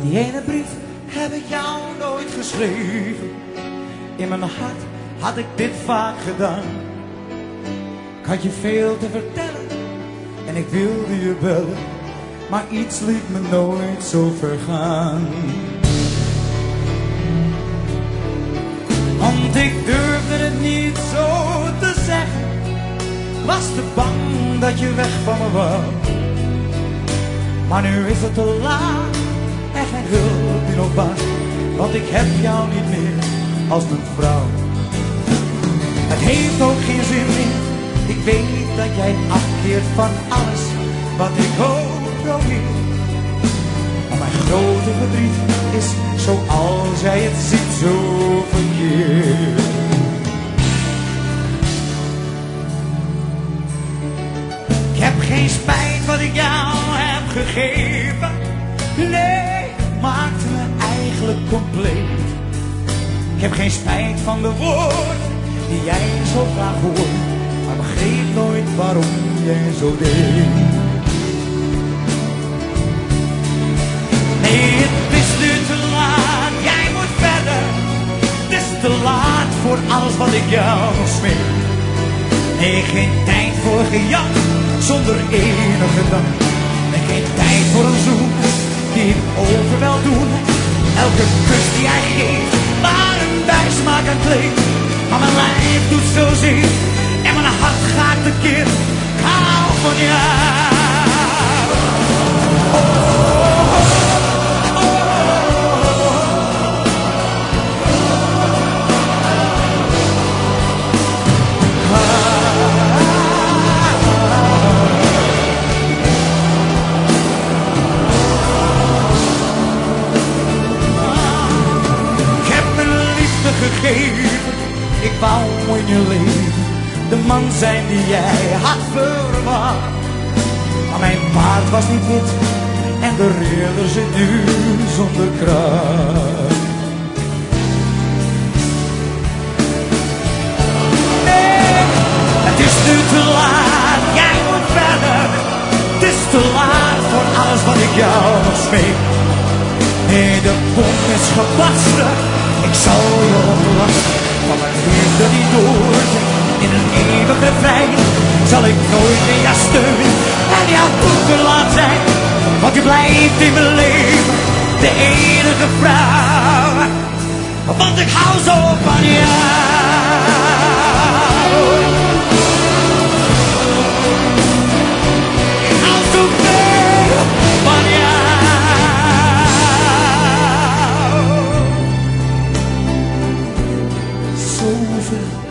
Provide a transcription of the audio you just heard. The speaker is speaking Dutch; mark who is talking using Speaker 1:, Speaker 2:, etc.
Speaker 1: Die ene brief heb ik jou nooit geschreven. In mijn hart had ik dit vaak gedaan. Ik had je veel te vertellen en ik wilde je bellen, maar iets liet me nooit zo vergaan. Want ik durfde het niet zo te zeggen, was te bang dat je weg van me wou. Maar nu is het te laat en geen hulp meer nog baat, want ik heb jou niet meer als mijn vrouw. Het heeft ook geen zin meer, ik weet dat jij afkeert van alles wat ik ook probeer. Maar mijn grote verdriet is, zoals jij het ziet, zo verkeerd. Ik heb geen spijt wat ik jou heb gegeven. Nee, maakte me eigenlijk compleet. Ik heb geen spijt van de woorden die jij zo graag hoort, maar begreep nooit waarom jij zo deed. Nee, het is nu te laat, jij moet verder. Het is te laat voor alles wat ik jou smeek. Nee, geen tijd voor gejat zonder enige dank. En geen tijd voor een zoen die ik over wil doen. Elke kus die jij geeft, maar een bijsmaak aan kleed. Maar mijn lijf doet zo zeer en mijn hart gaat tekeer. Ik hou van jou. Gegeven, ik wou in je leven de man zijn die jij had verwacht. Maar mijn paard was niet wit en de ridder zit nu zonder kracht. Nee, het is nu te laat, jij moet verder. Het is te laat voor alles wat ik jou nog smeek. Nee, de bom is gebarsten. Ik zal je ontlasten, maar mijn liefde die doort. In een eeuwig refrein zal ik nooit meer jou steunen en jouw toeverlaat zijn. Want je blijft in mijn leven de enige vrouw. Want ik hou zo van jou. Ik hou zoveel van jou. Zoveel